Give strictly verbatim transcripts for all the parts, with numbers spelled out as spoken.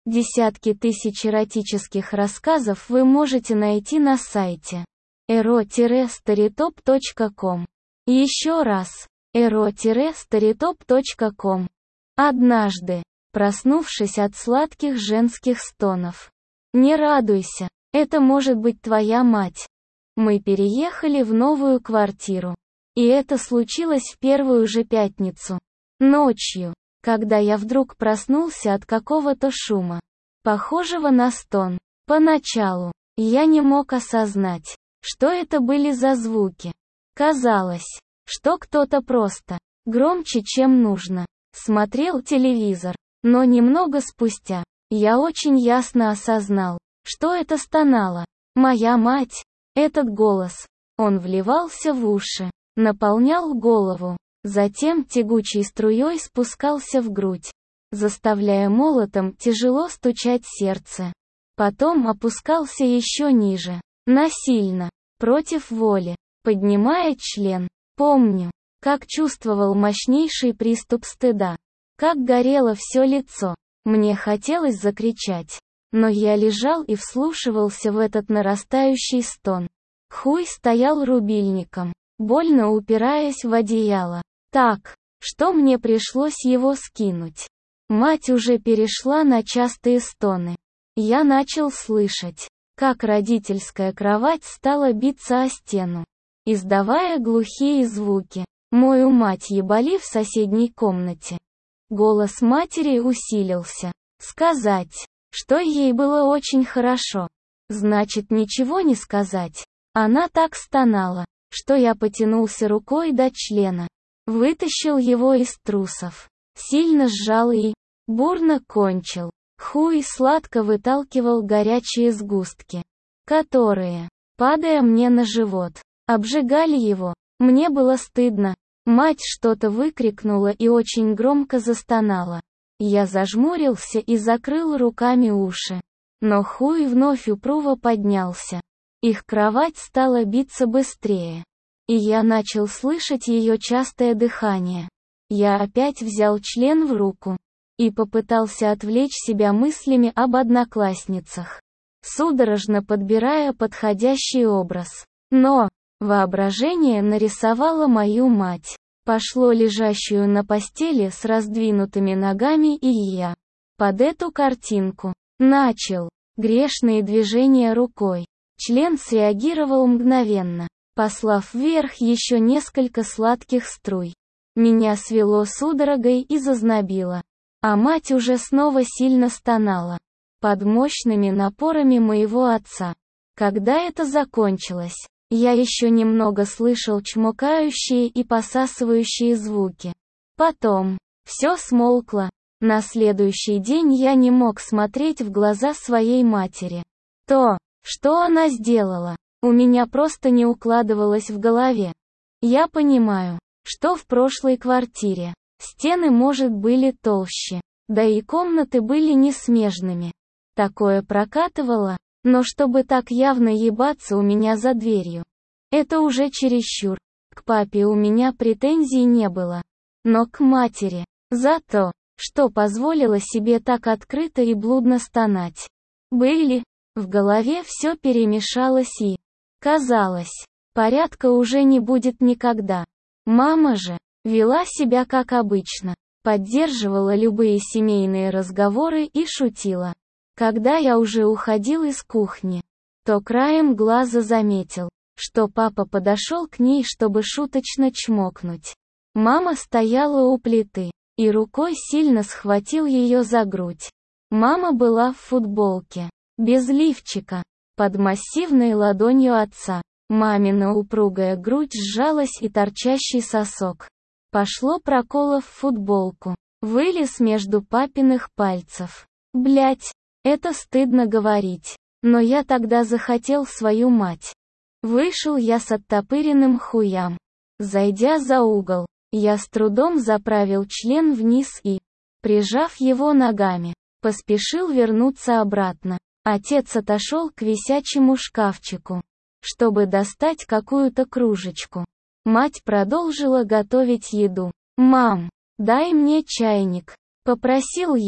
Десятки тысяч эротических рассказов вы можете найти на сайте эро старитоп точка ком. Еще раз, эро старитоп точка ком. Однажды, проснувшись от сладких женских стонов. Не радуйся, это может быть твоя мать. Мы переехали в новую квартиру. И это случилось в первую же пятницу. Ночью, когда я вдруг проснулся от какого-то шума, похожего на стон. Поначалу, я не мог осознать, что это были за звуки. Казалось, что кто-то просто, громче чем нужно, смотрел телевизор. Но немного спустя, я очень ясно осознал, что это стонала моя мать. Этот голос, он вливался в уши, наполнял голову, затем тягучей струей спускался в грудь, заставляя молотом тяжело стучать сердце. Потом опускался еще ниже, насильно, против воли, поднимая член. Помню, как чувствовал мощнейший приступ стыда, как горело все лицо. Мне хотелось закричать, но я лежал и вслушивался в этот нарастающий стон. Хуй стоял рубильником, больно упираясь в одеяло, так, что мне пришлось его скинуть. Мать уже перешла на частые стоны. Я начал слышать, как родительская кровать стала биться о стену, издавая глухие звуки. Мою мать ебали в соседней комнате. Голос матери усилился. Сказать, что ей было очень хорошо, значит ничего не сказать. Она так стонала, что я потянулся рукой до члена, вытащил его из трусов, сильно сжал и бурно кончил. Хуй сладко выталкивал горячие сгустки, которые, падая мне на живот, обжигали его. Мне было стыдно. Мать что-то выкрикнула и очень громко застонала. Я зажмурился и закрыл руками уши. Но хуй вновь упруго поднялся. Их кровать стала биться быстрее. И я начал слышать ее частое дыхание. Я опять взял член в руку и попытался отвлечь себя мыслями об одноклассницах, судорожно подбирая подходящий образ. Но воображение нарисовало мою мать, пошло лежащую на постели с раздвинутыми ногами, и я, под эту картинку, начал грешные движения рукой. Член среагировал мгновенно, послав вверх еще несколько сладких струй. Меня свело судорогой и зазнобило. А мать уже снова сильно стонала, под мощными напорами моего отца. Когда это закончилось, я еще немного слышал чмокающие и посасывающие звуки. Потом, все смолкло. На следующий день я не мог смотреть в глаза своей матери. То, что она сделала, у меня просто не укладывалось в голове. Я понимаю, что в прошлой квартире стены, может, были толще, да и комнаты были не смежными. Такое прокатывало, но чтобы так явно ебаться у меня за дверью, это уже чересчур. К папе у меня претензий не было, но к матери, за то, что позволила себе так открыто и блудно стонать, были. В голове все перемешалось и, казалось, порядка уже не будет никогда. Мама же вела себя как обычно, поддерживала любые семейные разговоры и шутила. Когда я уже уходил из кухни, то краем глаза заметил, что папа подошел к ней, чтобы шуточно чмокнуть. Мама стояла у плиты, и рукой сильно схватил ее за грудь. Мама была в футболке, без лифчика, под массивной ладонью отца. Мамина упругая грудь сжалась, и торчащий сосок пошло проколов в футболку, вылез между папиных пальцев. Блять, это стыдно говорить, но я тогда захотел свою мать. Вышел я с оттопыренным хуям. Зайдя за угол, я с трудом заправил член вниз и, прижав его ногами, поспешил вернуться обратно. Отец отошел к висячему шкафчику, чтобы достать какую-то кружечку. Мать продолжила готовить еду. «Мам, дай мне чайник», — попросил я.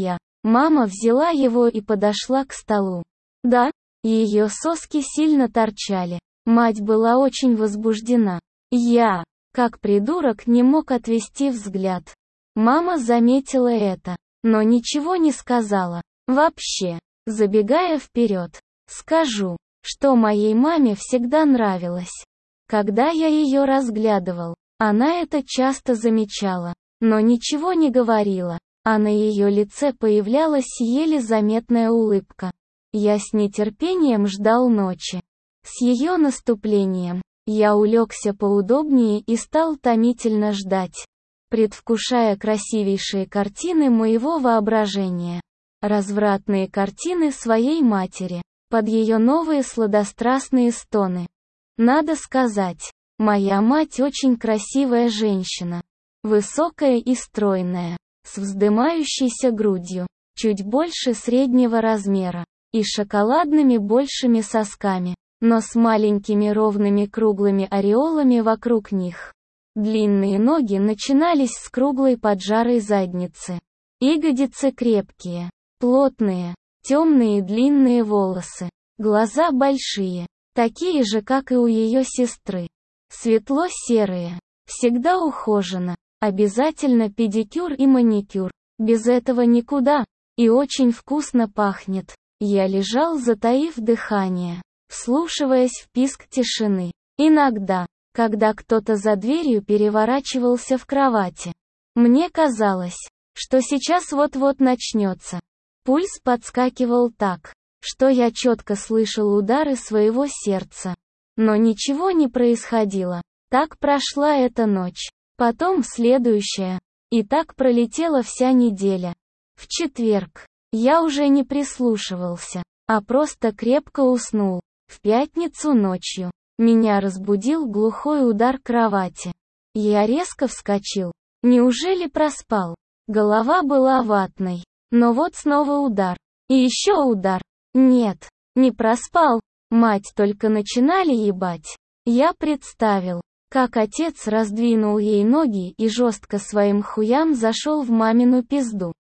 Мама взяла его и подошла к столу. Да, ее соски сильно торчали. Мать была очень возбуждена. Я, как придурок, не мог отвести взгляд. Мама заметила это, но ничего не сказала. Вообще, забегая вперед, скажу, что моей маме всегда нравилось. Когда я ее разглядывал, она это часто замечала, но ничего не говорила, а на ее лице появлялась еле заметная улыбка. Я с нетерпением ждал ночи. С ее наступлением, я улегся поудобнее и стал томительно ждать, предвкушая красивейшие картины моего воображения. Развратные картины своей матери, под ее новые сладострастные стоны. Надо сказать, моя мать очень красивая женщина. Высокая и стройная, с вздымающейся грудью, чуть больше среднего размера, и шоколадными большими сосками, но с маленькими ровными круглыми ореолами вокруг них. Длинные ноги начинались с круглой поджарой задницы. Ягодицы крепкие, плотные, темные длинные волосы, глаза большие, такие же, как и у ее сестры. Светло-серые, всегда ухоженно, обязательно педикюр и маникюр, без этого никуда, и очень вкусно пахнет. Я лежал, затаив дыхание, вслушиваясь в писк тишины. Иногда, когда кто-то за дверью переворачивался в кровати, мне казалось, что сейчас вот-вот начнется. Пульс подскакивал так, что я четко слышал удары своего сердца. Но ничего не происходило. Так прошла эта ночь, потом следующая, и так пролетела вся неделя. В четверг я уже не прислушивался, а просто крепко уснул. В пятницу ночью меня разбудил глухой удар кровати. Я резко вскочил. Неужели проспал? Голова была ватной. Но вот снова удар. И еще удар. Нет, не проспал. Мать только начинали ебать. Я представил, как отец раздвинул ей ноги и жестко своим хуям зашел в мамину пизду.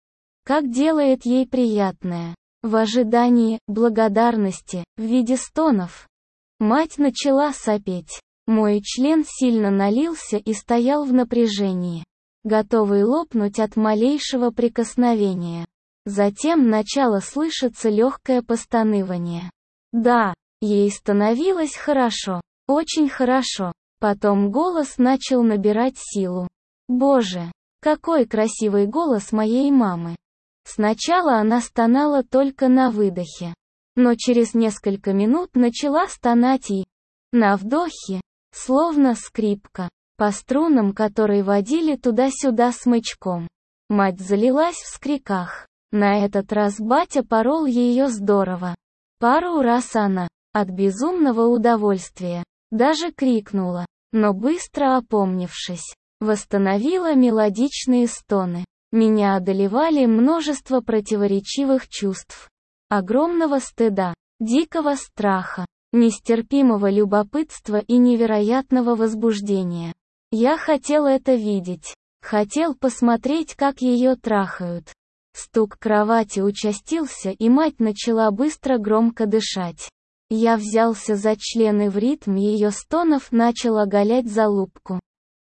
Как делает ей приятное. В ожидании благодарности, в виде стонов. Мать начала сопеть. Мой член сильно налился и стоял в напряжении, готовый лопнуть от малейшего прикосновения. Затем начало слышаться легкое постанывание. Да, ей становилось хорошо, очень хорошо. Потом голос начал набирать силу. Боже, какой красивый голос моей мамы. Сначала она стонала только на выдохе, но через несколько минут начала стонать и, на вдохе, словно скрипка, по струнам которой водили туда-сюда смычком. Мать залилась в скриках. На этот раз батя порол ее здорово. Пару раз она, от безумного удовольствия, даже крикнула, но быстро опомнившись, восстановила мелодичные стоны. Меня одолевали множество противоречивых чувств. Огромного стыда, дикого страха, нестерпимого любопытства и невероятного возбуждения. Я хотел это видеть. Хотел посмотреть, как ее трахают. Стук кровати участился, и мать начала быстро громко дышать. Я взялся за члены в ритм ее стонов, начал оголять залупку.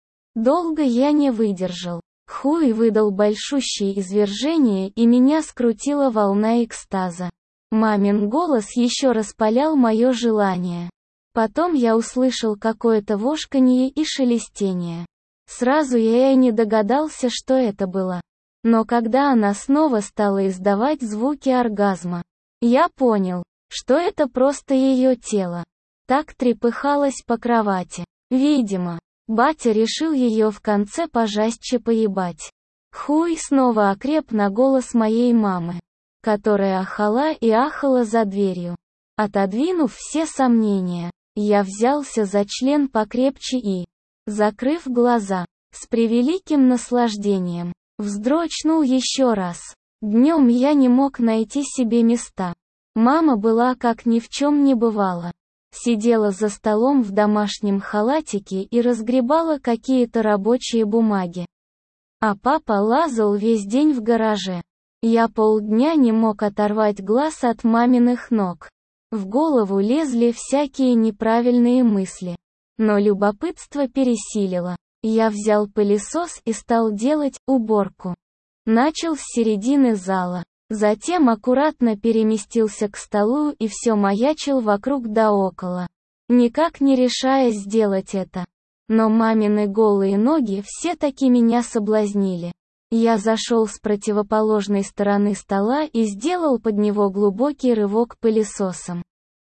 Долго я не выдержал. Хуй выдал большущее извержение, и меня скрутила волна экстаза. Мамин голос еще распалял мое желание. Потом я услышал какое-то вошканье и шелестение. Сразу я и не догадался, что это было. Но когда она снова стала издавать звуки оргазма, я понял, что это просто ее тело. Так трепыхалось по кровати. Видимо, батя решил ее в конце пожестче поебать. Хуй снова окреп на голос моей мамы, которая ахала и ахала за дверью. Отодвинув все сомнения, я взялся за член покрепче и, закрыв глаза, с превеликим наслаждением, вздрочнул еще раз. Днем я не мог найти себе места. Мама была как ни в чем не бывало. Сидела за столом в домашнем халатике и разгребала какие-то рабочие бумаги. А папа лазал весь день в гараже. Я полдня не мог оторвать глаз от маминых ног. В голову лезли всякие неправильные мысли. Но любопытство пересилило. Я взял пылесос и стал делать уборку. Начал с середины зала. Затем аккуратно переместился к столу и все маячил вокруг да около, никак не решая сделать это. Но мамины голые ноги все-таки меня соблазнили. Я зашел с противоположной стороны стола и сделал под него глубокий рывок пылесосом,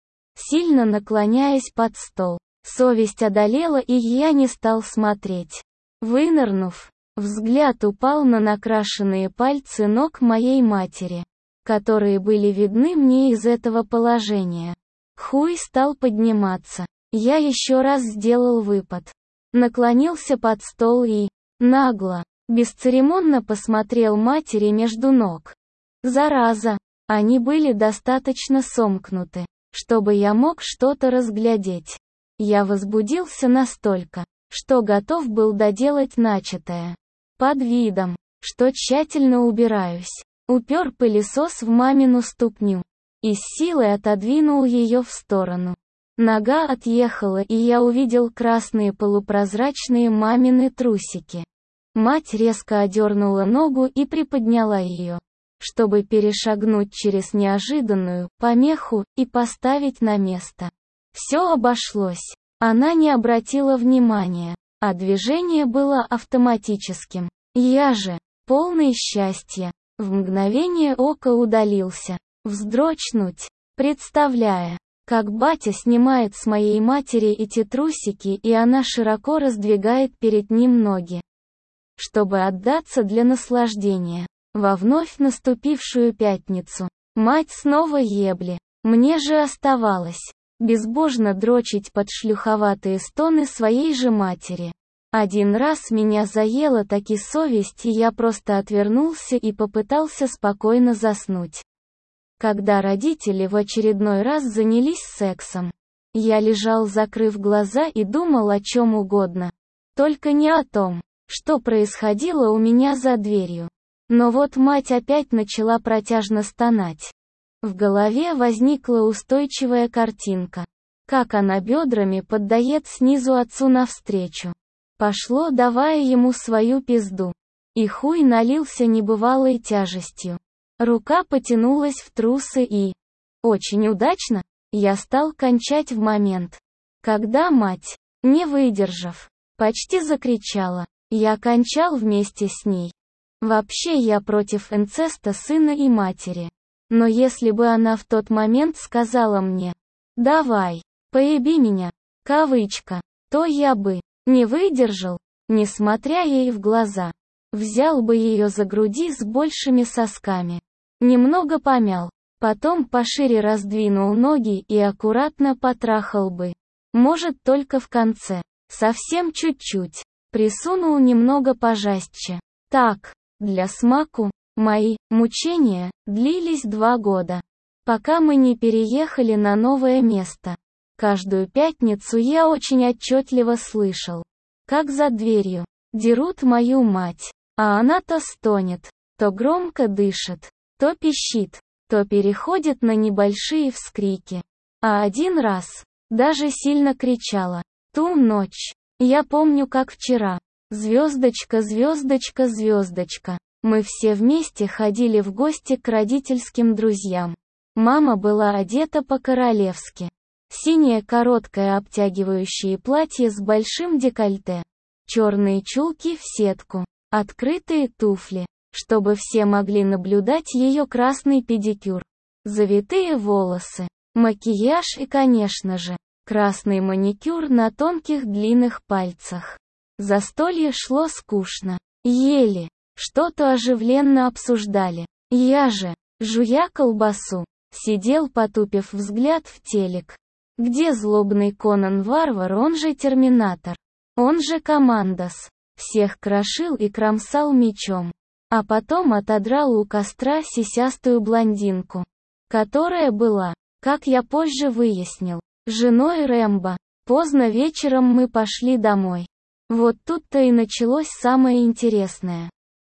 сильно наклоняясь под стол. Совесть одолела, и я не стал смотреть. Вынырнув, взгляд упал на накрашенные пальцы ног моей матери, которые были видны мне из этого положения. Хуй стал подниматься. Я еще раз сделал выпад. Наклонился под стол и, нагло, бесцеремонно посмотрел матери между ног. Зараза! Они были достаточно сомкнуты, чтобы я мог что-то разглядеть. Я возбудился настолько, что готов был доделать начатое. Под видом, что тщательно убираюсь, упер пылесос в мамину ступню и с силой отодвинул ее в сторону. Нога отъехала, и я увидел красные полупрозрачные мамины трусики. Мать резко одернула ногу и приподняла ее, чтобы перешагнуть через неожиданную помеху и поставить на место. Все обошлось. Она не обратила внимания, а движение было автоматическим. Я же, полный счастья, в мгновение ока удалился. Вздрочнуть, представляя, как батя снимает с моей матери эти трусики, и она широко раздвигает перед ним ноги, чтобы отдаться для наслаждения. Во вновь наступившую пятницу. Мать снова ебли. Мне же оставалось безбожно дрочить под шлюховатые стоны своей же матери. Один раз меня заела таки совесть, и я просто отвернулся и попытался спокойно заснуть. Когда родители в очередной раз занялись сексом, я лежал, закрыв глаза, и думал о чем угодно. Только не о том, что происходило у меня за дверью. Но вот мать опять начала протяжно стонать. В голове возникла устойчивая картинка, как она бедрами поддает снизу отцу навстречу. Пошло, давая ему свою пизду. И хуй налился небывалой тяжестью. Рука потянулась в трусы и... Очень удачно, я стал кончать в момент, когда мать, не выдержав, почти закричала. Я кончал вместе с ней. Вообще я против инцеста сына и матери. Но если бы она в тот момент сказала мне: «Давай, поеби меня», кавычка, то я бы не выдержал, не смотря ей в глаза. Взял бы ее за груди с большими сосками. Немного помял, потом пошире раздвинул ноги и аккуратно потрахал бы. Может, только в конце, совсем чуть-чуть, присунул немного пожестче. Так, для смаку. Мои мучения длились два года, пока мы не переехали на новое место. Каждую пятницу я очень отчетливо слышал, как за дверью дерут мою мать, а она то стонет, то громко дышит, то пищит, то переходит на небольшие вскрики. А один раз даже сильно кричала. Ту ночь я помню как вчера. Звездочка, звездочка, звездочка. Мы все вместе ходили в гости к родительским друзьям. Мама была одета по-королевски. Синее короткое обтягивающее платье с большим декольте. Черные чулки в сетку. Открытые туфли, чтобы все могли наблюдать ее красный педикюр. Завитые волосы. Макияж и, конечно же, красный маникюр на тонких длинных пальцах. Застолье шло скучно. Ели. Что-то оживленно обсуждали. Я же, жуя колбасу, сидел, потупив взгляд в телек. Где злобный Конан-варвар, он же Терминатор, он же Командос, всех крошил и кромсал мечом. А потом отодрал у костра сисястую блондинку, которая была, как я позже выяснил, женой Рэмбо. Поздно вечером мы пошли домой. Вот тут-то и началось самое интересное.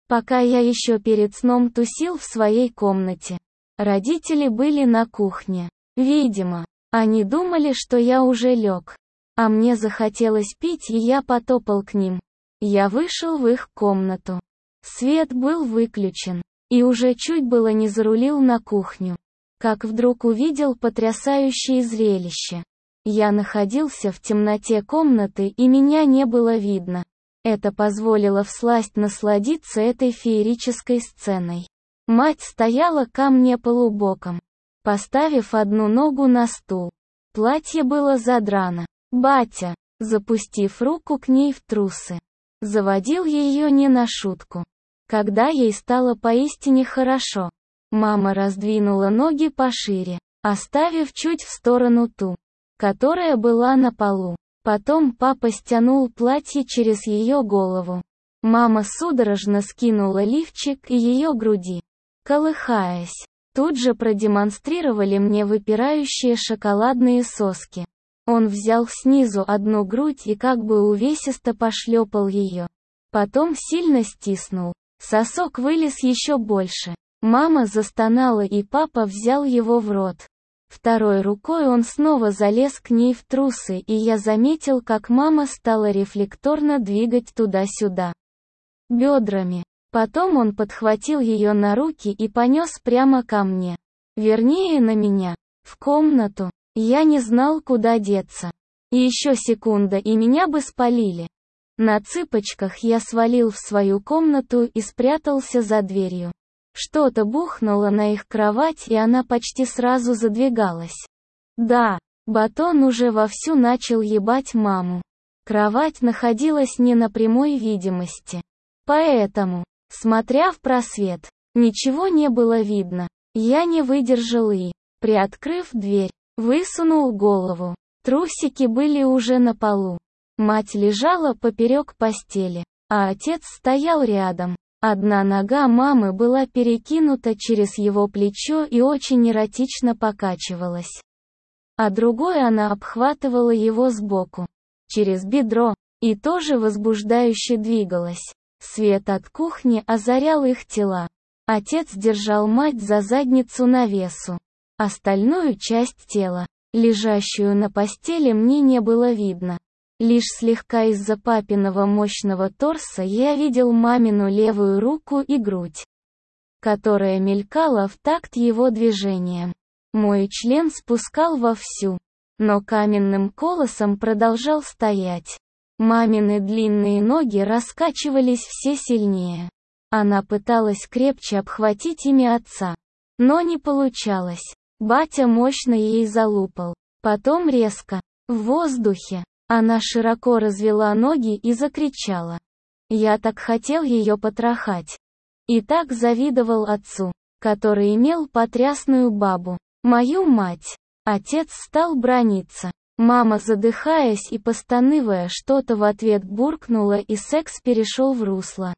Пока я еще перед сном тусил в своей комнате. Родители были на кухне. Видимо, они думали, что я уже лег. А мне захотелось пить, и я потопал к ним. Я вышел в их комнату. Свет был выключен. И уже чуть было не зарулил на кухню. Как вдруг увидел потрясающее зрелище. Я находился в темноте комнаты, и меня не было видно. Это позволило всласть насладиться этой феерической сценой. Мать стояла ко мне полубоком, поставив одну ногу на стул. Платье было задрано. Батя, запустив руку к ней в трусы, заводил ее не на шутку. Когда ей стало поистине хорошо, мама раздвинула ноги пошире, оставив чуть в сторону ту, которая была на полу. Потом папа стянул платье через ее голову. Мама судорожно скинула лифчик и ее груди, колыхаясь. Тут же продемонстрировали мне выпирающие шоколадные соски. Он взял снизу одну грудь и как бы увесисто пошлепал ее. Потом сильно стиснул. Сосок вылез еще больше. Мама застонала, и папа взял его в рот. Второй рукой он снова залез к ней в трусы, и я заметил, как мама стала рефлекторно двигать туда-сюда бедрами. Потом он подхватил ее на руки и понес прямо ко мне. Вернее, на меня. В комнату. Я не знал, куда деться. И еще секунда, и меня бы спалили. На цыпочках я свалил в свою комнату и спрятался за дверью. Что-то бухнуло на их кровать, и она почти сразу задвигалась. Да, Батон уже вовсю начал ебать маму. Кровать находилась не на прямой видимости. Поэтому, смотря в просвет, ничего не было видно. Я не выдержал и, приоткрыв дверь, высунул голову. Трусики были уже на полу. Мать лежала поперек постели, а отец стоял рядом. Одна нога мамы была перекинута через его плечо и очень эротично покачивалась. А другой она обхватывала его сбоку, через бедро, и тоже возбуждающе двигалась. Свет от кухни озарял их тела. Отец держал мать за задницу навесу. Остальную часть тела, лежащую на постели, мне не было видно. Лишь слегка из-за папиного мощного торса я видел мамину левую руку и грудь, которая мелькала в такт его движениям. Мой член спускал вовсю, но каменным колосом продолжал стоять. Мамины длинные ноги раскачивались все сильнее. Она пыталась крепче обхватить ими отца, но не получалось. Батя мощно ей залупал. Потом резко, в воздухе, она широко развела ноги и закричала. Я так хотел ее потрахать. И так завидовал отцу, который имел потрясную бабу, мою мать. Отец стал браниться. Мама, задыхаясь и постанывая, что-то в ответ буркнула, и секс перешел в русло,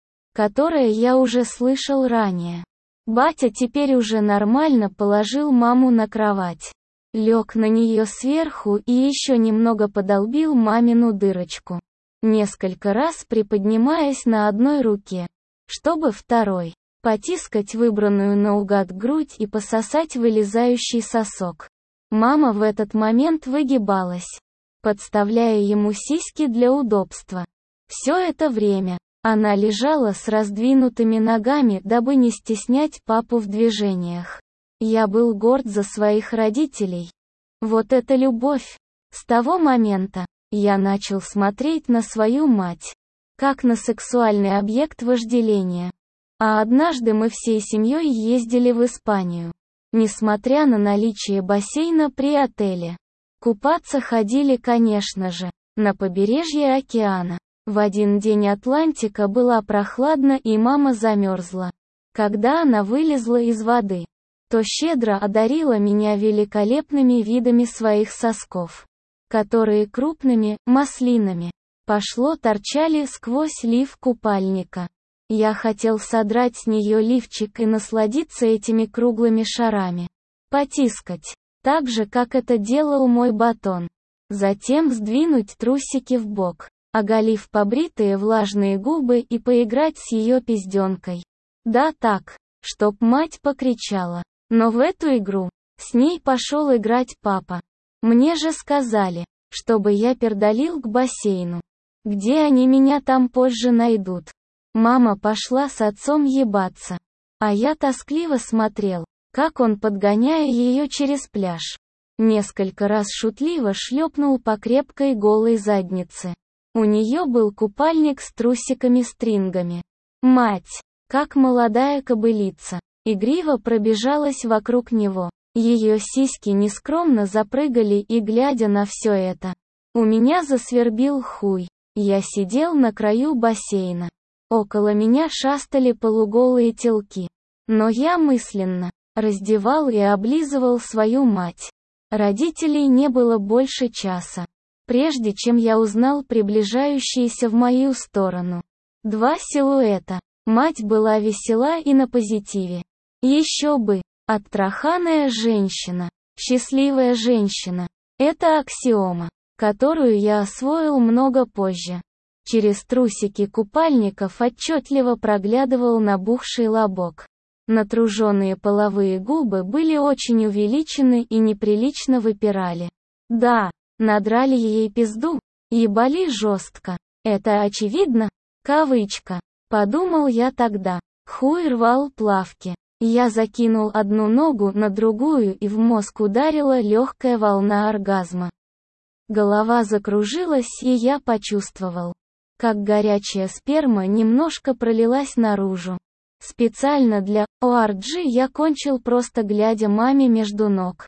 которое я уже слышал ранее. Батя теперь уже нормально положил маму на кровать. Лег на нее сверху и еще немного подолбил мамину дырочку, несколько раз приподнимаясь на одной руке, чтобы второй потискать выбранную наугад грудь и пососать вылезающий сосок. Мама в этот момент выгибалась, подставляя ему сиськи для удобства. Все это время она лежала с раздвинутыми ногами, дабы не стеснять папу в движениях. Я был горд за своих родителей. Вот это любовь! С того момента я начал смотреть на свою мать как на сексуальный объект вожделения. А однажды мы всей семьей ездили в Испанию. Несмотря на наличие бассейна при отеле, купаться ходили, конечно же, на побережье океана. В один день Атлантика была прохладна, и мама замерзла. Когда она вылезла из воды, то щедро одарила меня великолепными видами своих сосков, которые крупными, маслинами, пошло торчали сквозь лиф купальника. Я хотел содрать с нее лифчик и насладиться этими круглыми шарами. Потискать, так же, как это делал мой батон. Затем сдвинуть трусики в бок. оголив побритые влажные губы и поиграть с ее пизденкой. Да так, чтоб мать покричала. Но в эту игру с ней пошел играть папа. Мне же сказали, чтобы я пердолил к бассейну. Где они меня там позже найдут? Мама пошла с отцом ебаться. А я тоскливо смотрел, как он, подгоняя ее через пляж, несколько раз шутливо шлепнул по крепкой голой заднице. У нее был купальник с трусиками-стрингами. Мать, как молодая кобылица, игриво пробежалась вокруг него. Ее сиськи нескромно запрыгали, и глядя на все это, у меня засвербил хуй. Я сидел на краю бассейна. Около меня шастали полуголые телки. Но я мысленно раздевал и облизывал свою мать. Родителей не было больше часа, прежде чем я узнал приближающиеся в мою сторону два силуэта. Мать была весела и на позитиве. Еще бы, оттраханная женщина, счастливая женщина. Это аксиома, которую я освоил много позже. Через трусики купальников отчетливо проглядывал набухший лобок. Натруженные половые губы были очень увеличены и неприлично выпирали. Да, надрали ей пизду, ебали жестко. Это очевидно? Кавычка. Подумал я тогда. Хуй рвал плавки. Я закинул одну ногу на другую, и в мозг ударила легкая волна оргазма. Голова закружилась, и я почувствовал, как горячая сперма немножко пролилась наружу. Специально для о ар джи я кончил, просто глядя маме между ног.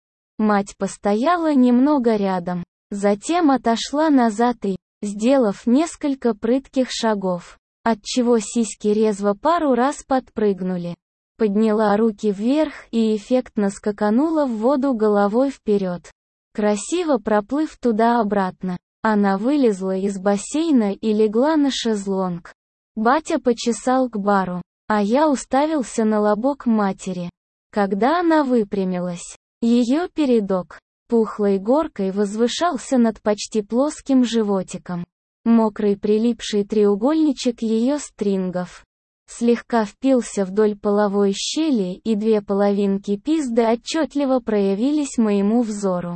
Мать постояла немного рядом, затем отошла назад и, сделав несколько прытких шагов, отчего сиськи резво пару раз подпрыгнули, подняла руки вверх и эффектно скаканула в воду головой вперед. Красиво проплыв туда-обратно, она вылезла из бассейна и легла на шезлонг. Батя почесал к бару, а я уставился на лобок матери. Когда она выпрямилась, ее передок пухлой горкой возвышался над почти плоским животиком. Мокрый прилипший треугольничек ее стрингов слегка впился вдоль половой щели, и две половинки пизды отчетливо проявились моему взору.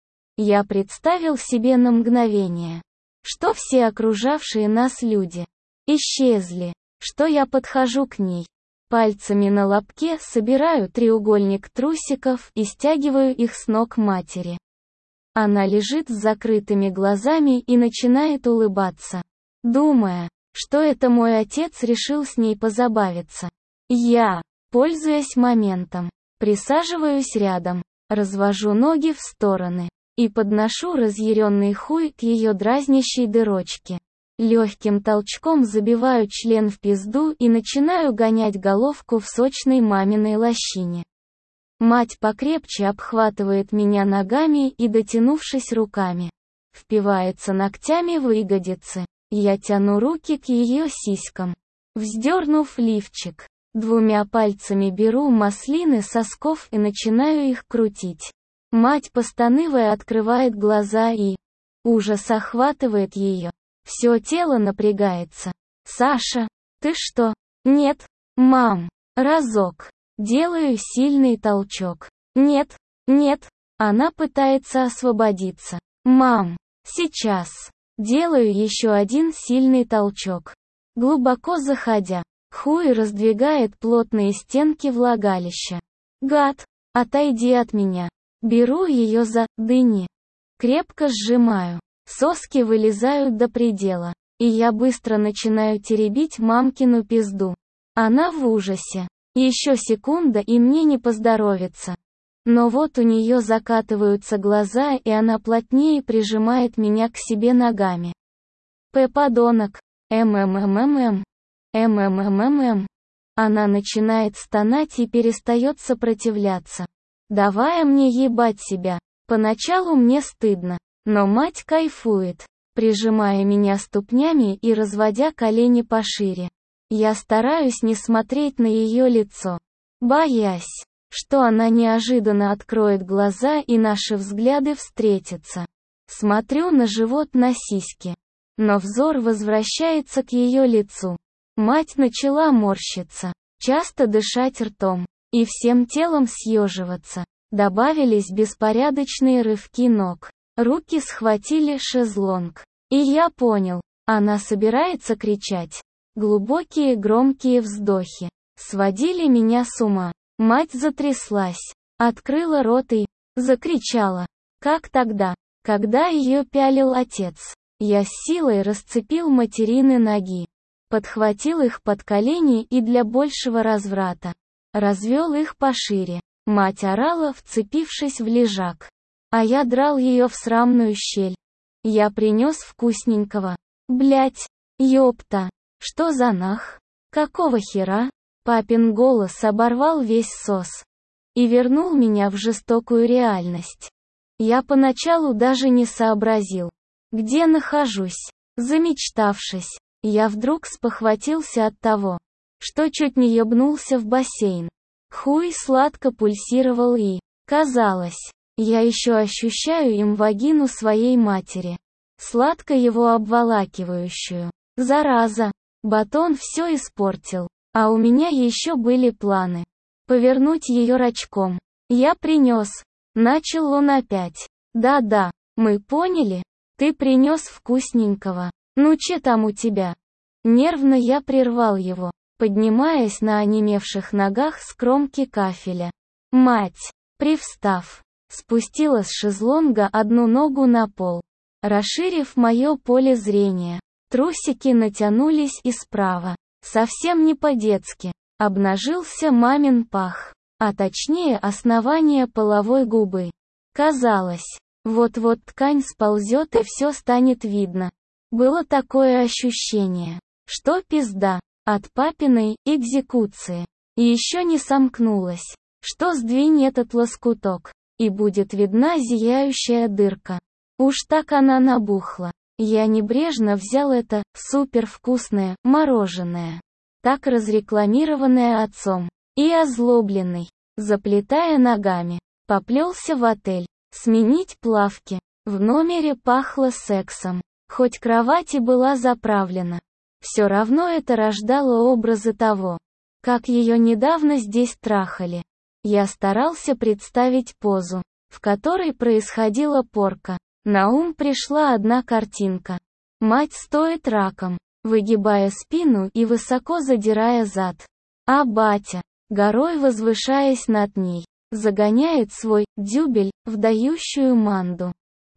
Я представил себе на мгновение, что все окружавшие нас люди исчезли, что я подхожу к ней, пальцами на лобке собираю треугольник трусиков и стягиваю их с ног матери. Она лежит с закрытыми глазами и начинает улыбаться, думая, что это мой отец решил с ней позабавиться. Я, пользуясь моментом, присаживаюсь рядом, развожу ноги в стороны и подношу разъяренный хуй к ее дразнящей дырочке. Легким толчком забиваю член в пизду и начинаю гонять головку в сочной маминой лощине. Мать покрепче обхватывает меня ногами и, дотянувшись руками, впивается ногтями в ягодицы. Я тяну руки к ее сиськам. Вздернув лифчик, двумя пальцами беру маслины сосков и начинаю их крутить. Мать, постанывая, открывает глаза, и ужас охватывает ее. Все тело напрягается. «Саша, ты что?» «Нет, мам». Разок. Делаю сильный толчок. «Нет, нет». Она пытается освободиться. «Мам, сейчас». Делаю еще один сильный толчок. Глубоко заходя, хуй раздвигает плотные стенки влагалища. «Гад, отойди от меня». Беру ее за дыни. Крепко сжимаю. Соски вылезают до предела, и я быстро начинаю теребить мамкину пизду. Она в ужасе. Еще секунда, и мне не поздоровится. Но вот у нее закатываются глаза, и она плотнее прижимает меня к себе ногами. «П, подонок! ММММ! ММММ!» Она начинает стонать и перестает сопротивляться, давая мне ебать себя. Поначалу мне стыдно, но мать кайфует, прижимая меня ступнями и разводя колени пошире. Я стараюсь не смотреть на ее лицо, боясь, что она неожиданно откроет глаза и наши взгляды встретятся. Смотрю на живот, на сиськи. но взор возвращается к ее лицу. Мать начала морщиться, часто дышать ртом, и всем телом съеживаться. Добавились беспорядочные рывки ног. Руки схватили шезлонг. И я понял, она собирается кричать. Глубокие громкие вздохи сводили меня с ума. Мать затряслась, открыла рот и закричала. Как тогда, когда ее пялил отец. Я с силой расцепил материны ноги, подхватил их под колени и для большего разврата развел их пошире. Мать орала, вцепившись в лежак, а я драл ее в срамную щель. Я принес вкусненького. Блять, ёпта, что за нах? Какого хера? Папин голос оборвал весь сос и вернул меня в жестокую реальность. Я поначалу даже не сообразил, где нахожусь. Замечтавшись, я вдруг спохватился от того, что чуть не ёбнулся в бассейн. Хуй сладко пульсировал и, казалось, я еще ощущаю им вагину своей матери, сладко его обволакивающую. Зараза, батон все испортил, а у меня еще были планы повернуть ее рачком. Я принес. Начал он опять. Да-да, мы поняли. Ты принес вкусненького. Ну че там у тебя? Нервно я прервал его, поднимаясь на онемевших ногах с кромки кафеля. Мать, привстав, спустила с шезлонга одну ногу на пол, расширив мое поле зрения. Трусики натянулись и справа, совсем не по-детски, обнажился мамин пах, а точнее основание половой губы. Казалось, вот-вот ткань сползет и все станет видно. Было такое ощущение, что пизда от папиной экзекуции и еще не сомкнулась, что сдвинь этот лоскуток, и будет видна зияющая дырка. Уж так она набухла. Я небрежно взял это супервкусное мороженое, так разрекламированное отцом, и озлобленный, заплетая ногами, поплелся в отель, сменить плавки. В номере пахло сексом, хоть кровать и была заправлена. Все равно это рождало образы того, как ее недавно здесь трахали. Я старался представить позу, в которой происходила порка. На ум пришла одна картинка. Мать стоит раком, выгибая спину и высоко задирая зад. А батя, горой возвышаясь над ней, загоняет свой дюбель в дающую манду.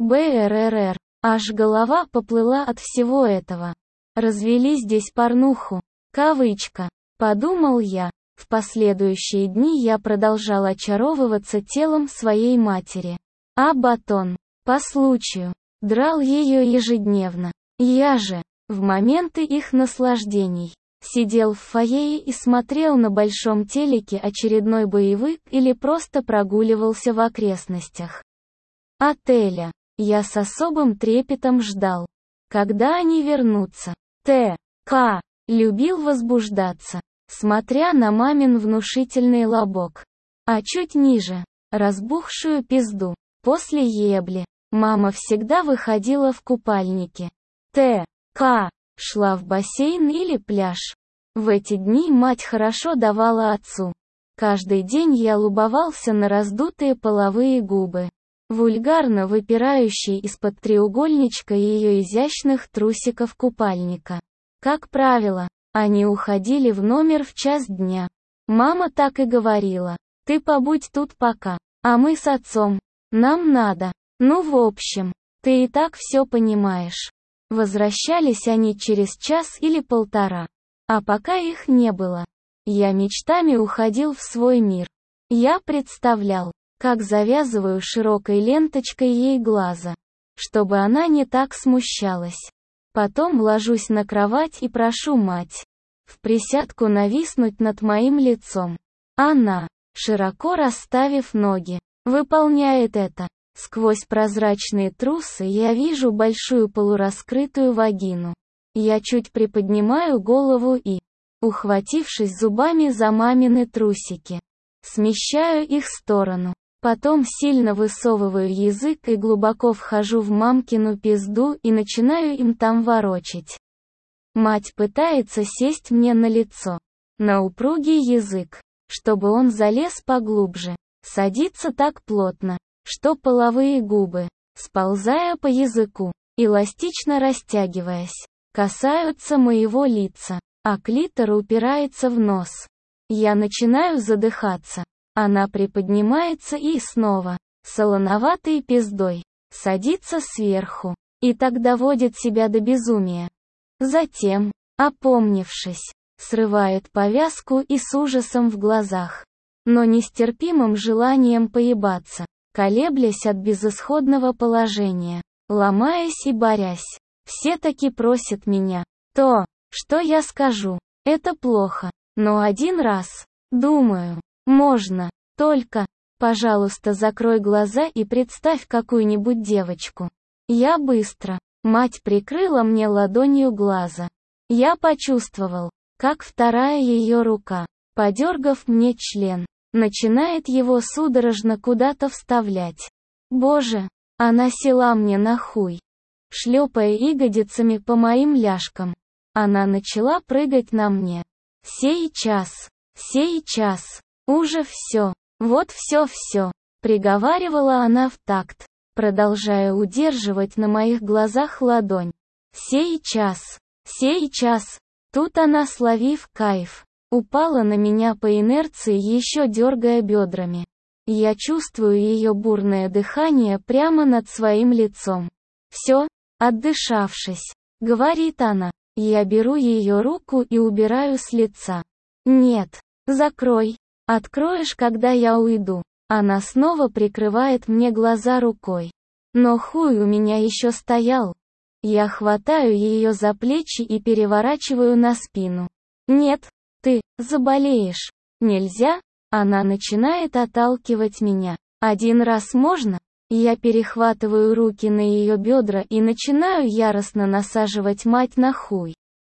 БРРР. Аж голова поплыла от всего этого. Развели здесь порнуху. Кавычка. Подумал я. В последующие дни я продолжал очаровываться телом своей матери. А батон, по случаю, драл ее ежедневно. Я же, в моменты их наслаждений, сидел в фойе и смотрел на большом телеке очередной боевик или просто прогуливался в окрестностях отеля. Я с особым трепетом ждал, когда они вернутся. Т. К. любил возбуждаться, смотря на мамин внушительный лобок. А чуть ниже, разбухшую пизду. После ебли, мама всегда выходила в купальнике. Т. К. шла в бассейн или пляж. В эти дни мать хорошо давала отцу. Каждый день я любовался на раздутые половые губы, вульгарно выпирающие из-под треугольничка ее изящных трусиков купальника. Как правило, они уходили в номер в час дня. Мама так и говорила: «Ты побудь тут пока, а мы с отцом. Нам надо». Ну в общем, ты и так все понимаешь. Возвращались они через час или полтора. А пока их не было, я мечтами уходил в свой мир. Я представлял, как завязываю широкой ленточкой ей глаза, чтобы она не так смущалась. Потом ложусь на кровать и прошу мать в присядку нависнуть над моим лицом. Она, широко расставив ноги, выполняет это. Сквозь прозрачные трусы я вижу большую полураскрытую вагину. Я чуть приподнимаю голову и, ухватившись зубами за мамины трусики, смещаю их в сторону. Потом сильно высовываю язык и глубоко вхожу в мамкину пизду и начинаю им там ворочать. Мать пытается сесть мне на лицо, на упругий язык, чтобы он залез поглубже, садится так плотно, что половые губы, сползая по языку, эластично растягиваясь, касаются моего лица, а клитор упирается в нос. Я начинаю задыхаться. Она приподнимается и снова, солоноватой пиздой, садится сверху, и так доводит себя до безумия. Затем, опомнившись, срывает повязку и с ужасом в глазах, но нестерпимым желанием поебаться, колеблясь от безысходного положения, ломаясь и борясь. Все таки просят меня. То, что я скажу, это плохо, но один раз, думаю, можно, только, пожалуйста, закрой глаза и представь какую-нибудь девочку. Я быстро. Мать прикрыла мне ладонью глаза. Я почувствовал, как вторая ее рука, подергав мне член, начинает его судорожно куда-то вставлять. Боже, она села мне на хуй, шлепая ягодицами по моим ляжкам. Она начала прыгать на мне. Сейчас, сейчас. Уже все, вот все-все, приговаривала она в такт, продолжая удерживать на моих глазах ладонь. Сейчас, сейчас. Тут она, словив кайф, упала на меня по инерции, еще дергая бедрами. Я чувствую ее бурное дыхание прямо над своим лицом. Все, отдышавшись, говорит она. Я беру ее руку и убираю с лица. Нет, закрой. Откроешь, когда я уйду. Она снова прикрывает мне глаза рукой. Но хуй у меня еще стоял. Я хватаю ее за плечи и переворачиваю на спину. Нет, ты, заболеешь. Нельзя? Она начинает отталкивать меня. Один раз можно? Я перехватываю руки на ее бедра и начинаю яростно насаживать мать на хуй.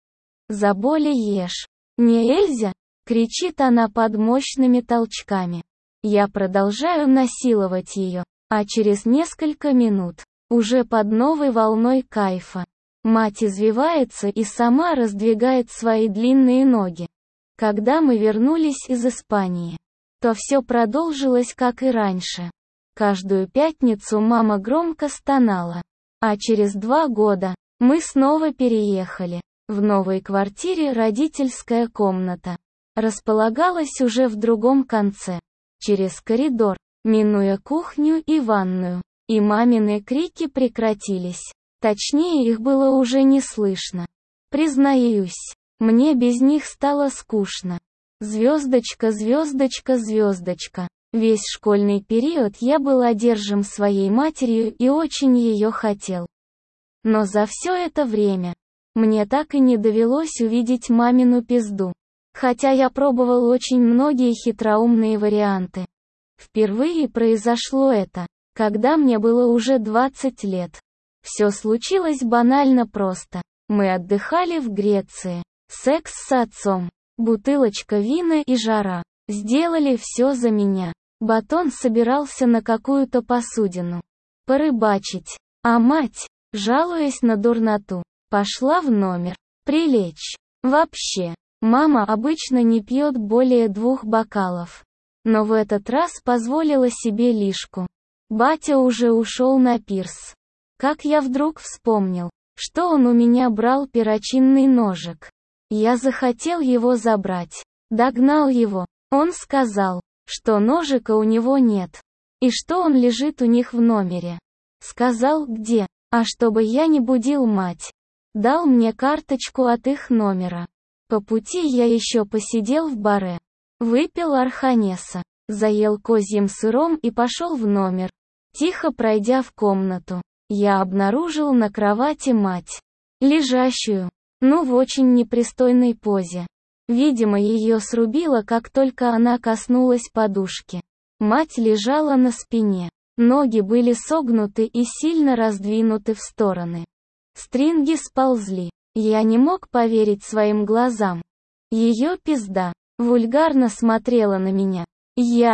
Заболеешь. Не Эльзя? Кричит она под мощными толчками. Я продолжаю насиловать ее, а через несколько минут, уже под новой волной кайфа, мать извивается и сама раздвигает свои длинные ноги. Когда мы вернулись из Испании, то все продолжилось как и раньше. Каждую пятницу мама громко стонала. А через два года, мы снова переехали. В новой квартире родительская комната располагалась уже в другом конце, через коридор, минуя кухню и ванную, и мамины крики прекратились. Точнее, их было уже не слышно. Признаюсь, мне без них стало скучно. Звездочка, звездочка, звездочка. Весь школьный период я был одержим своей матерью и очень ее хотел. Но за все это время мне так и не довелось увидеть мамину пизду. Хотя я пробовал очень многие хитроумные варианты. Впервые произошло это, когда мне было уже двадцать лет. Все случилось банально просто. Мы отдыхали в Греции. Секс с отцом, бутылочка вина и жара. Сделали все за меня. Батон собирался на какую-то посудину порыбачить, а мать, жалуясь на дурноту, пошла в номер прилечь. Вообще, мама обычно не пьет более двух бокалов, но в этот раз позволила себе лишку. Батя уже ушел на пирс. Как я вдруг вспомнил, что он у меня брал перочинный ножик. Я захотел его забрать. Догнал его. Он сказал, что ножика у него нет, и что он лежит у них в номере. Сказал, где, а чтобы я не будил мать. Дал мне карточку от их номера. По пути я еще посидел в баре. Выпил арханеса, заел козьим сыром и пошел в номер. Тихо пройдя в комнату, я обнаружил на кровати мать, лежащую, ну в очень непристойной позе. Видимо, ее срубило, как только она коснулась подушки. Мать лежала на спине. Ноги были согнуты и сильно раздвинуты в стороны. Стринги сползли. Я не мог поверить своим глазам. Ее пизда вульгарно смотрела на меня. Я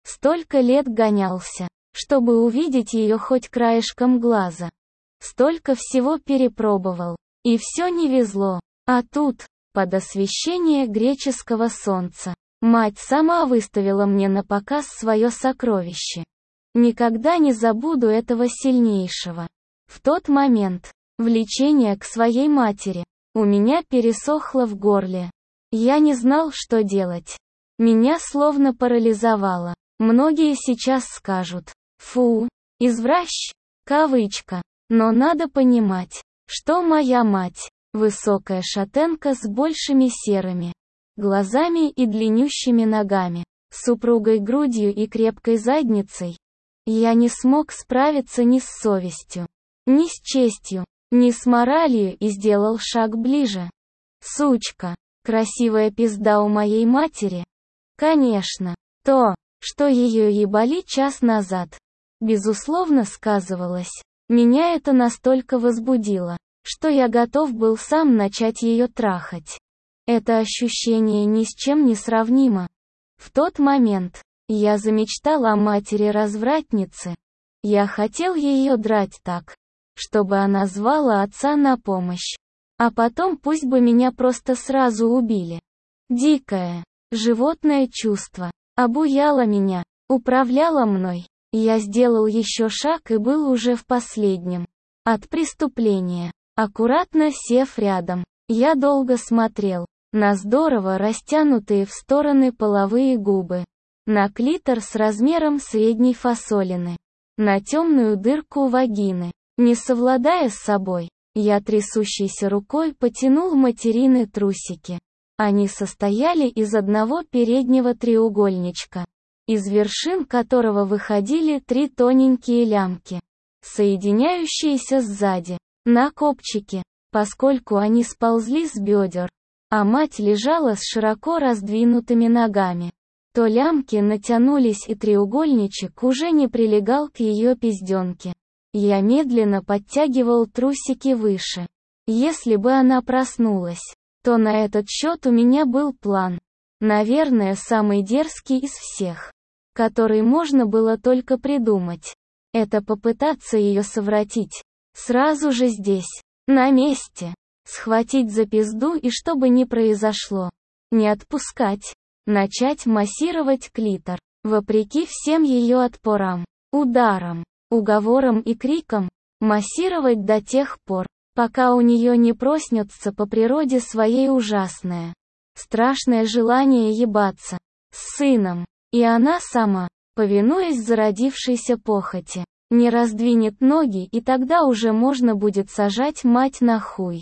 Столько лет гонялся, чтобы увидеть ее хоть краешком глаза. Столько всего перепробовал, и все не везло. А тут, под освещение греческого солнца, мать сама выставила мне на показ свое сокровище. Никогда не забуду этого сильнейшего. В тот момент, влечение к своей матери, у меня пересохло в горле. Я не знал, что делать. Меня словно парализовало. Многие сейчас скажут: «Фу, извращ», кавычка. Но надо понимать, что моя мать — высокая шатенка с большими серыми глазами и длиннющими ногами, с упругой грудью и крепкой задницей. Я не смог справиться ни с совестью, ни с честью, ни с моралью и сделал шаг ближе. Сучка, красивая пизда у моей матери. Конечно, то, что ее ебали час назад, безусловно сказывалось. Меня это настолько возбудило, что я готов был сам начать ее трахать. Это ощущение ни с чем не сравнимо. В тот момент, я замечтал о матери-развратнице. Я хотел ее драть так, чтобы она звала отца на помощь. А потом пусть бы меня просто сразу убили. Дикое, животное чувство обуяло меня, управляло мной. Я сделал еще шаг и был уже в последнем от преступления. Аккуратно сев рядом, я долго смотрел на здорово растянутые в стороны половые губы, на клитор с размером средней фасолины, на темную дырку вагины. Не совладая с собой, я трясущейся рукой потянул материны трусики. Они состояли из одного переднего треугольничка, из вершин которого выходили три тоненькие лямки, соединяющиеся сзади, на копчике, поскольку они сползли с бедер, а мать лежала с широко раздвинутыми ногами, то лямки натянулись и треугольничек уже не прилегал к ее пизденке. Я медленно подтягивал трусики выше. Если бы она проснулась, то на этот счет у меня был план. Наверное, самый дерзкий из всех, который можно было только придумать. Это попытаться ее совратить. Сразу же здесь, на месте. Схватить за пизду и что бы ни произошло, не отпускать. Начать массировать клитор, вопреки всем ее отпорам, ударам, уговорам и крикам. Массировать до тех пор, пока у нее не проснется по природе своей ужасное, страшное желание ебаться с сыном, и она сама, повинуясь зародившейся похоти, не раздвинет ноги, и тогда уже можно будет сажать мать на хуй.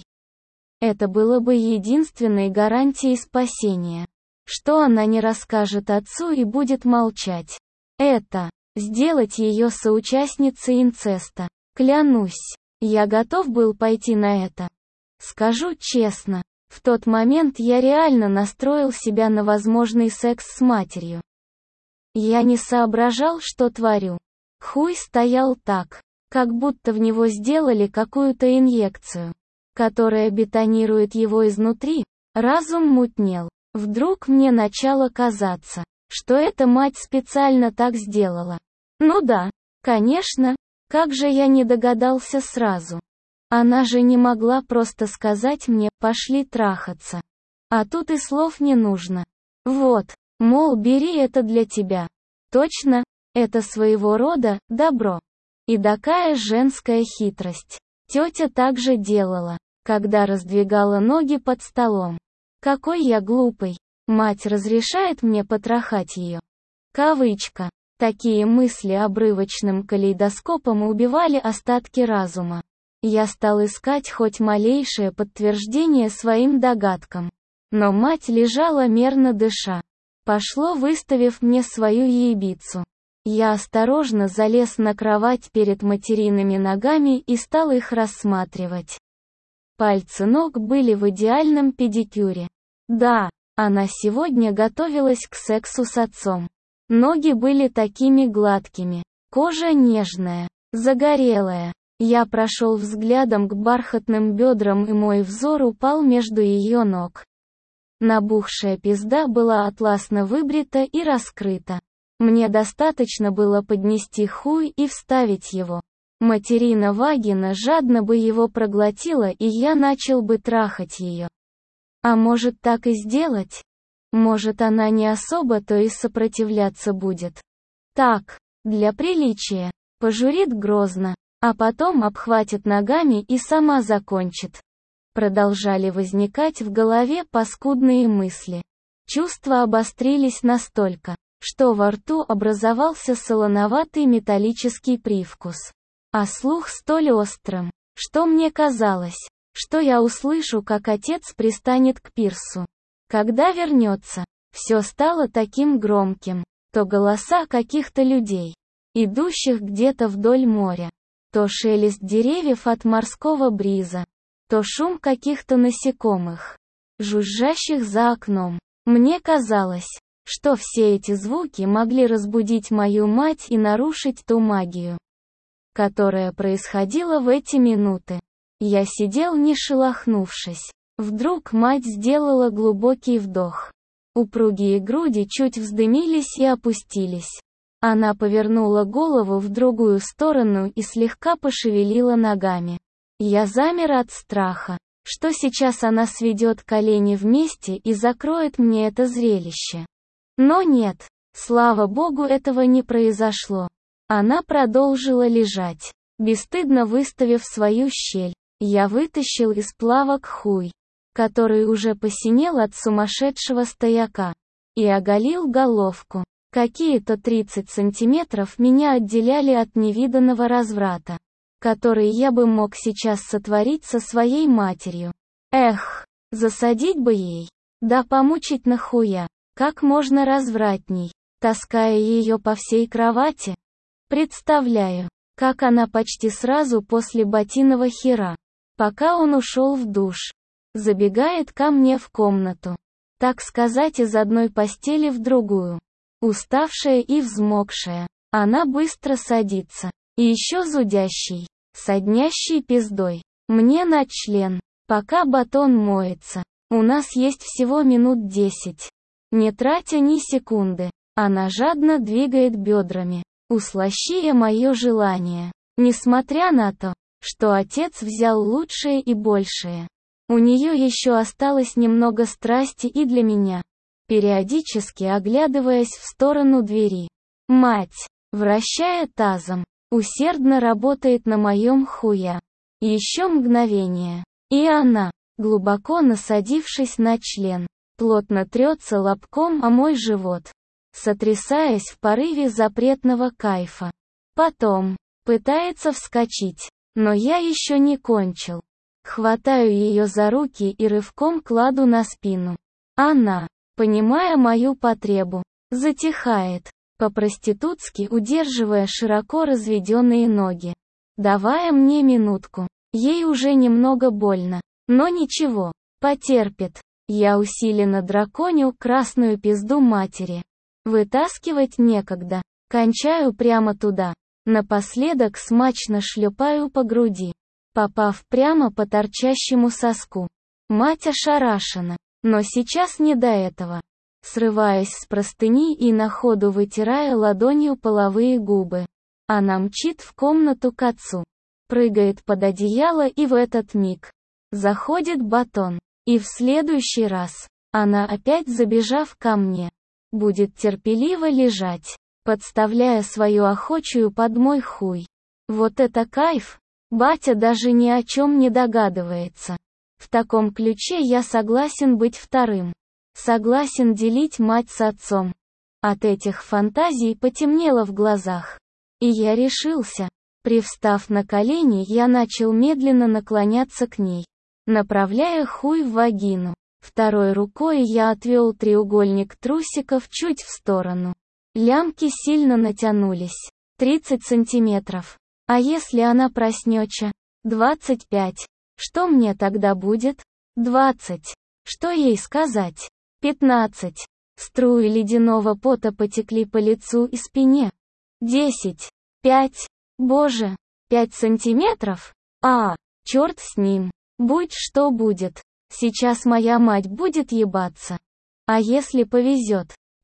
Это было бы единственной гарантией спасения. Что она не расскажет отцу и будет молчать. Это сделать ее соучастницей инцеста. Клянусь, я готов был пойти на это. Скажу честно, в тот момент я реально настроил себя на возможный секс с матерью. Я не соображал, что творю. Хуй стоял так, как будто в него сделали какую-то инъекцию, которая бетонирует его изнутри. Разум мутнел. Вдруг мне начало казаться, что эта мать специально так сделала. Ну да, конечно, как же я не догадался сразу. Она же не могла просто сказать мне: «Пошли трахаться». А тут и слов не нужно. Вот, мол, бери, это для тебя. Точно, это своего рода добро. И такая женская хитрость. Тетя также делала, когда раздвигала ноги под столом. Какой я глупый. Мать разрешает мне потрахать ее. Кавычка. Такие мысли обрывочным калейдоскопом убивали остатки разума. Я стал искать хоть малейшее подтверждение своим догадкам. Но мать лежала мерно дыша. Пошло, выставив мне свою ебицу. Я осторожно залез на кровать перед материными ногами и стал их рассматривать. Пальцы ног были в идеальном педикюре. Да, она сегодня готовилась к сексу с отцом. Ноги были такими гладкими, кожа нежная, загорелая. Я прошел взглядом к бархатным бедрам, и мой взор упал между ее ног. Набухшая пизда была атласно выбрита и раскрыта. Мне достаточно было поднести хуй и вставить его. Материна вагина жадно бы его проглотила, и я начал бы трахать ее. А может так и сделать? Может она не особо то и сопротивляться будет. Так, для приличия, пожурит грозно, а потом обхватит ногами и сама закончит. Продолжали возникать в голове паскудные мысли. Чувства обострились настолько, что во рту образовался солоноватый металлический привкус. А слух столь острым, что мне казалось, что я услышу, как отец пристанет к пирсу. Когда вернется, все стало таким громким, то голоса каких-то людей, идущих где-то вдоль моря, то шелест деревьев от морского бриза, то шум каких-то насекомых, жужжащих за окном. Мне казалось, что все эти звуки могли разбудить мою мать и нарушить ту магию, которая происходила в эти минуты. Я сидел не шелохнувшись. Вдруг мать сделала глубокий вдох. Упругие груди чуть вздымились и опустились. Она повернула голову в другую сторону и слегка пошевелила ногами. Я замер от страха, что сейчас она сведет колени вместе и закроет мне это зрелище. Но нет, слава богу, этого не произошло. Она продолжила лежать, бесстыдно выставив свою щель. Я вытащил из плавок хуй, который уже посинел от сумасшедшего стояка, и оголил головку. Какие-то тридцать сантиметров меня отделяли от невиданного разврата, который я бы мог сейчас сотворить со своей матерью. Эх, засадить бы ей, да помучить нахуя, как можно развратней, таская ее по всей кровати. Представляю, как она почти сразу после ботиного хера, пока он ушел в душ, забегает ко мне в комнату, так сказать, из одной постели в другую. Уставшая и взмокшая, она быстро садится, и еще зудящий, соднящий пиздой, мне на член, пока батон моется. У нас есть всего минут десять. Не тратя ни секунды, она жадно двигает бедрами, услощая мое желание, несмотря на то, что отец взял лучшее и большее. У нее еще осталось немного страсти и для меня. Периодически оглядываясь в сторону двери, мать, вращая тазом, усердно работает на моем хуя. Еще мгновение, и она, глубоко насадившись на член, плотно трется лобком о мой живот, сотрясаясь в порыве запретного кайфа. Потом, пытается вскочить, но я еще не кончил. Хватаю ее за руки и рывком кладу на спину. Она, понимая мою потребу, затихает, по-проститутски удерживая широко разведенные ноги, давая мне минутку. Ей уже немного больно, но ничего, потерпит. Я усиленно драконю красную пизду матери. Вытаскивать некогда, кончаю прямо туда. Напоследок смачно шлепаю по груди, попав прямо по торчащему соску. Мать ошарашена. Но сейчас не до этого. Срываясь с простыни и на ходу вытирая ладонью половые губы, она мчит в комнату к отцу, прыгает под одеяло, и в этот миг заходит батон. И в следующий раз она, опять забежав ко мне, будет терпеливо лежать, подставляя свою охочую под мой хуй. Вот это кайф! Батя даже ни о чем не догадывается. В таком ключе я согласен быть вторым. Согласен делить мать с отцом. От этих фантазий потемнело в глазах. И я решился. Привстав на колени, я начал медленно наклоняться к ней, направляя хуй в вагину. Второй рукой я отвел треугольник трусиков чуть в сторону. Лямки сильно натянулись. тридцать сантиметров. А если она проснется? двадцать пять. Что мне тогда будет? двадцать. Что ей сказать? пятнадцать. Струи ледяного пота потекли по лицу и спине. десять. пять. Боже. пять сантиметров? А, черт с ним. Будь что будет. Сейчас моя мать будет ебаться. А если повезет,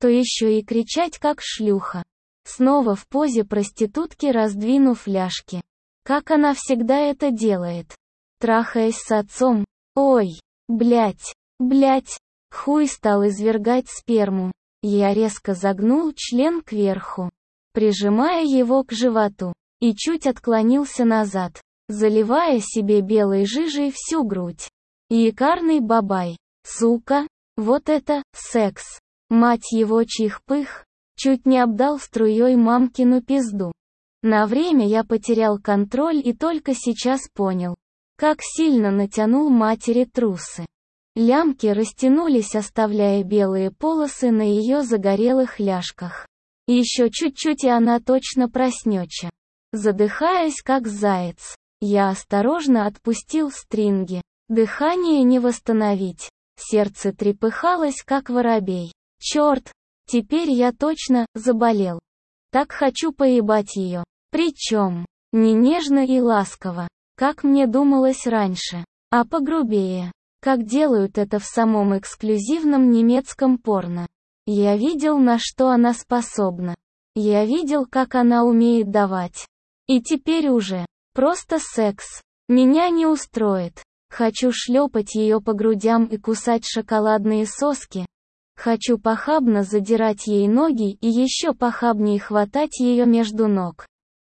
то еще и кричать как шлюха. Снова в позе проститутки, раздвинув ляжки. Как она всегда это делает. Трахаясь с отцом. Ой, блять, блять. Хуй стал извергать сперму. Я резко загнул член кверху, прижимая его к животу, и чуть отклонился назад, заливая себе белой жижей всю грудь. Якарный бабай. Сука, вот это секс. Мать его чих-пых, чуть не обдал струей мамкину пизду. На время я потерял контроль и только сейчас понял, как сильно натянул матери трусы. Лямки растянулись, оставляя белые полосы на ее загорелых ляжках. Еще чуть-чуть и она точно проснется. Задыхаясь как заяц, я осторожно отпустил стринги. Дыхание не восстановить. Сердце трепыхалось как воробей. Черт, теперь я точно заболел. Так хочу поебать ее. Причем, не нежно и ласково, как мне думалось раньше, а погрубее, как делают это в самом эксклюзивном немецком порно. Я видел, на что она способна. Я видел, как она умеет давать. И теперь уже, просто секс, меня не устроит. Хочу шлепать ее по грудям и кусать шоколадные соски. Хочу похабно задирать ей ноги и еще похабнее хватать ее между ног.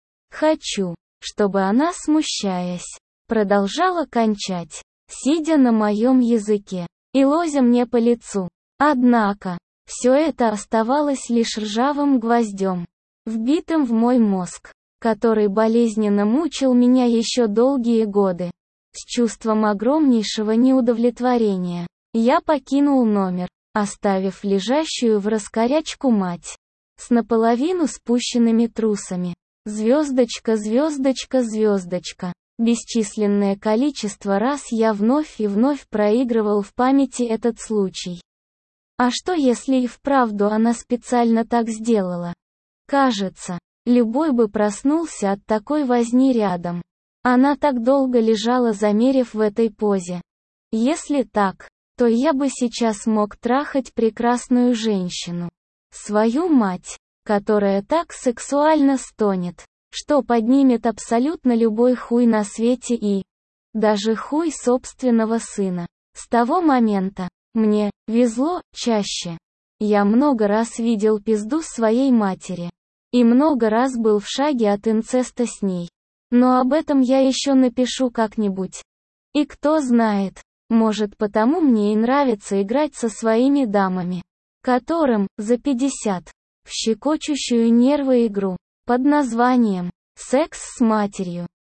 Хочу, чтобы она, смущаясь, продолжала кончать, сидя на моем языке, и лозя мне по лицу. Однако, все это оставалось лишь ржавым гвоздем, вбитым в мой мозг, который болезненно мучил меня еще долгие годы. С чувством огромнейшего неудовлетворения, я покинул номер, оставив лежащую в раскорячку мать, с наполовину спущенными трусами. Звездочка, звездочка, звездочка. Бесчисленное количество раз я вновь и вновь проигрывал в памяти этот случай. А что если и вправду она специально так сделала? Кажется, любой бы проснулся от такой возни рядом. Она так долго лежала, замерев в этой позе. Если так, то я бы сейчас мог трахать прекрасную женщину. Свою мать, которая так сексуально стонет, что поднимет абсолютно любой хуй на свете и даже хуй собственного сына. С того момента мне везло чаще. Я много раз видел пизду своей матери. И много раз был в шаге от инцеста с ней. Но об этом я еще напишу как-нибудь. И кто знает, может потому мне и нравится играть со своими дамами, которым за пятьдесят, в щекочущую нервы игру, под названием «Секс с матерью».